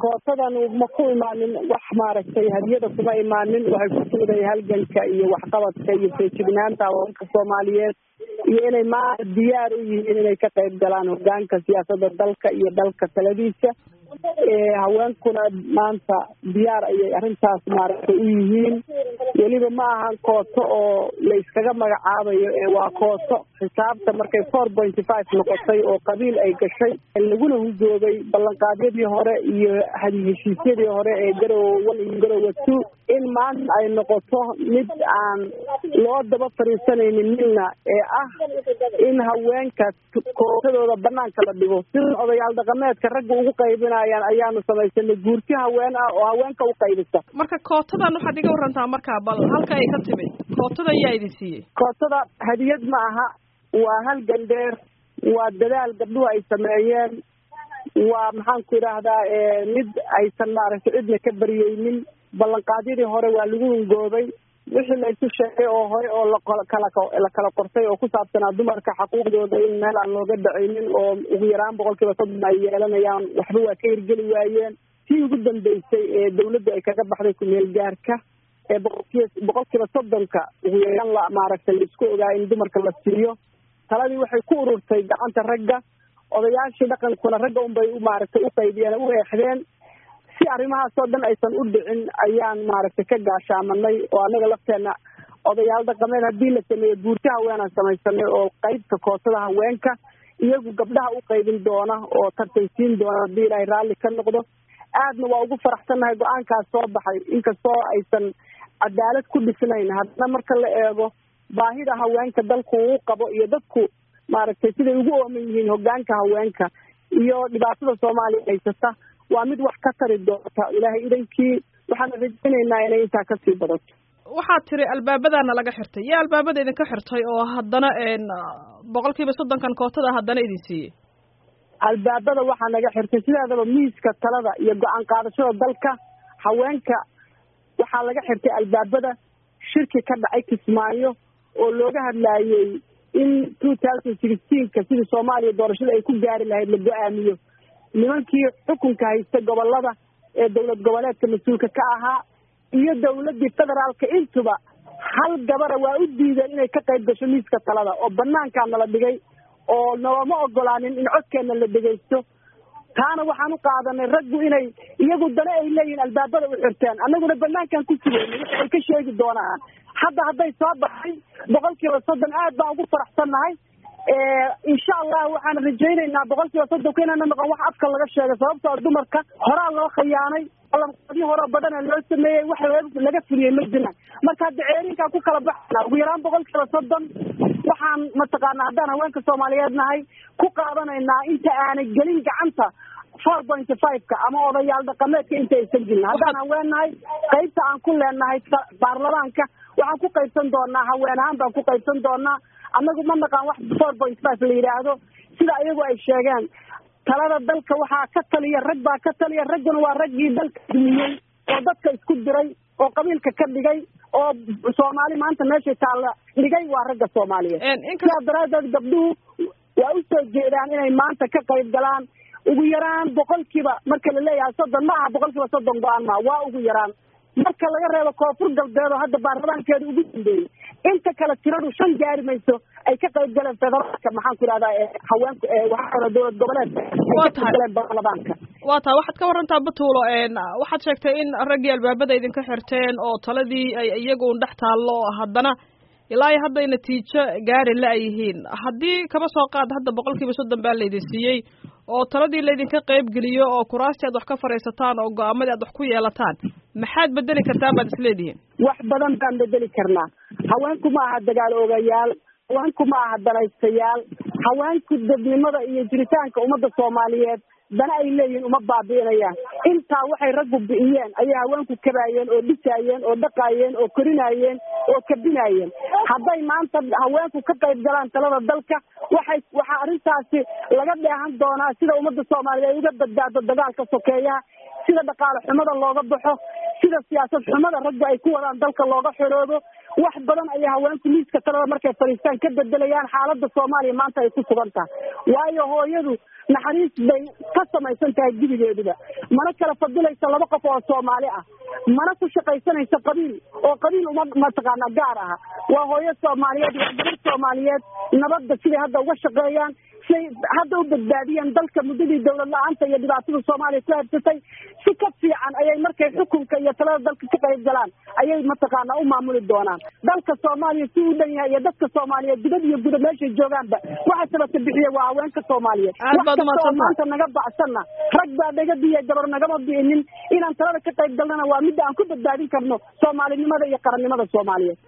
kootadan ma ku imaanin wax maaragtay hadiyada kuma imaanin waxay ku timiday halganka iyo waxqabadka iyo feejignaanta haweenka Soomaaliyeed iyo inay maanta diyaar u yihiin inay ka qayb galaan hoggaanka siyaasadda dalka iyo dalka taladiisa haweenkuna maanta diyaar ayay arrintaas maaragtay u yihiin weliba ma ahan kooto oo la iskaga magacaabayo waa kooto xisaabta markay 4.5 noqotay oo qabiil ay gashay laguna hujoogay ballanqaadyadii hore iyo heshiisyadii hore ee garowe iyo garowe 2 in maanta ay noqoto mid aan loo daba fariisanaynin midna ah in haweenka kootadooda banaanka la dhigo sida odayaal dhaqameedka ragga ugu qaybinayaan ayaanu samaysanay guurti haween ah oo haweenka u qaybisa marka kootadan waxaad iga warantaa markaa bal halka ay ka timid kootada ayaa idin siiyey kootada hadiyad ma aha waa halgan dheer waa dadaal gabdhuhu ay sameeyeen waa maxaan ku idhaahdaa mid aysan maaragtay cidna ka baryeynin ballanqaadyadii hore waa lagu hungoobay wixii la isu sheegay oo hore oo la kala qortay oo ku saabsanaa dumarka xaquuqdooda in meel aan looga dhacaynin oo ugu yaraan 30% ay yeelanayaan waxba waa ka hirgeli waayeen tii ugu dambeysay ee dawladda ay kaga baxday ku-meel gaarka ee 30% ugu yaraan la maaragtay la isku ogaa in dumarka la siiyo taladii waxay ku ururtay gacanta ragga odayaashii dhaqankuna ragga unbay maaragtay u qaybiyeen u eexdeen si arrimahaasoo dhan aysan u dhicin ayaan maaragtay ka gaashaamanay oo anaga lafteena odayaal dhaqameed haddii la sameeyo guurti haweenaan samaysanay oo qaybta kootada haweenka iyagu gabdhaha u qaybin doona oo tartaysiin doona haddii ilaahay raalli ka noqdo aadna waa ugu faraxsannahay go-aankaas soo baxay inkastoo aysan cadaalad ku dhisnayn haddana marka la eego baahida haweenka dalku uu qabo iyo dadku maaragtay siday ugu ooman yihiin hoggaanka haweenka iyo dhibaatada Soomaaliya haysata waa mid wax ka tari doonta ilaahay idankii waxaan rajaynaynaa inay intaa ka sii badato waxaad tiri albaabadana laga xirtay yaa albaabada idinka xirtay oo haddana 30% kootada haddana idin siiyey albaabada waxaa naga xirtay sidaadaba miiska talada iyo go-aan qaadashada dalka haweenka waxaa laga xirtay albaabada shirki ka dhacay Kismaayo oo looga hadlaayay in 2016 sidii Soomaaliya doorashada ay ku gaari lahayd la go'aamiyo nimankii xukunka haysta gobolada ee dawlad goboleedka mas'uulka ka ahaa iyo dawladii federaalka intuba hal gabara waa u diideen inay ka qayb gasho miiska talada oo banaanka nala dhigay oo nooma ogolaanin in codkeena la dhageysto taana waxaan u qaadanay raggu inay iyagu dana ay leeyihiin albaabada u xirteen annaguna banaankan ku sugeynay waxay ka sheegi doonaan hadday soo baxay 30% aad baan ugu faraxsannahay insha Allah waxaan rajaynaynaa 30% inaan noqon wax afka laga sheego sababtoo dumarka horaa loo khiyaanay qalabkii hore badan loo sameeyay wax laga fuliyay ma jiraan marka daceerinka ku kala baxna ugu yaraan 30% waxaan mataqaanaa haddaan haweenka Soomaaliyeed nahay ku qaadanaynaa inta aanay gelin gacanta 4.5 ama odayaal dhaqameedka inta aysan gelin haddaan haweenahay qaybta aan ku leenahay baarlamaanka waxaan ku qaybsan doonaa haween ahaan baan ku qaybsan doonaa annagu ma naqaan wax 4.5 la yiraahdo sida iyagu ay sheegeen talada dalka waxaa ka taliya rag baa ka taliya ragguna waa raggii dalka dumiyey oo dadka isku diray oo qabiilka ka dhigay oo Soomaali maanta meesha taala dhigay waa ragga Soomaaliyeed sidaa daraadeed gabdhuhu waa u soo jeedaan inay maanta ka qayb galaan ugu yaraan 100% marka la leeyahay 30 ma aha 30% go'aan ma waa ugu yaraan marka laga reebo koonfur galbeed oo hadda baarlamaankeeda ugu dambeeyay inta kala tiradu 5 gaari mayso ay ka qayb galeen federaalka maxaan ku raadaa haweenku waxa dawlad goboleedka baarlamaanka waa taa waxaad ka warantaa Batuulo waxaad sheegtay in raggii albaabada idinka xirteen oo taladii ay iyagu dhex taalo haddana ilaa hadda natiijo gaari la yihiin haddii kaba soo qaad hadda 30% baa la idin siiyey oo taladii la idinka qayb geliyo oo kuraasti aad wax ka fariisataan oo go'aamadii aad wax ku yeelataan maxaad bedeli kartaa baad isleedihiin wax badan baan bedeli karnaa haweenku ma aha dagaal ogayaal haweenku ma aha danaystayaal haweenku dadnimada iyo jiritaanka ummadda Soomaaliyeed dana ay leeyihiin uma baabiinayaan intaa waxay raggu bixiyeen ayay haweenku kabaayeen oo dhisaayeen oo dhaqaayeen oo korinaayeen oo kabinaayeen hadday maanta haweenku ka qayb galaan talada dalka waxa arrintaasi laga dheehan doonaa sida ummadda Soomaaliyeed ay uga badbaado dagaalka sokeeya sida dhaqaale xumada looga baxo sida siyaasad xumada ragga ay ku wadaan dalka looga xiroodo wax badan ayay haweenku miiska talada markay fadhiistaan ka bedelayaan xaaladda Soomaaliya maanta ay ku sugan tahay waayo hooyadu naxariis bay ka samaysan tahay gidigeeduba mana kala fadilaysa laba qof oo Soomaali ah mana ku shaqaysanaysa qabiil oo qabiil uma taqaana gaar ah waa hooyo Soomaaliyeed iyo gabar Soomaaliyeed nabadda sidii hadda uga shaqeeyaan si hadda u badbaadiyaan dalka muddadii dawlad la'aanta iyo dhibaatada Soomaaliya ku habsatay si ka fiican ayay markay xukunka iyo talada dalka ka qayb galaan ayay mataqaana u maamuli doonaan dalka Soomaaliya si uu dhan yahay iyo dadka Soomaaliyeed dibad iyo gudaha meesha joogaanba waxa sababta bixiya waa haweenka Soomaaliyeed maanta naga bacsanna rag baa naga diya gabar nagama diinin inaan talada ka qayb galnana waa mid aan ku badbaadin karno Soomaalinimada iyo qarannimada Soomaaliyeed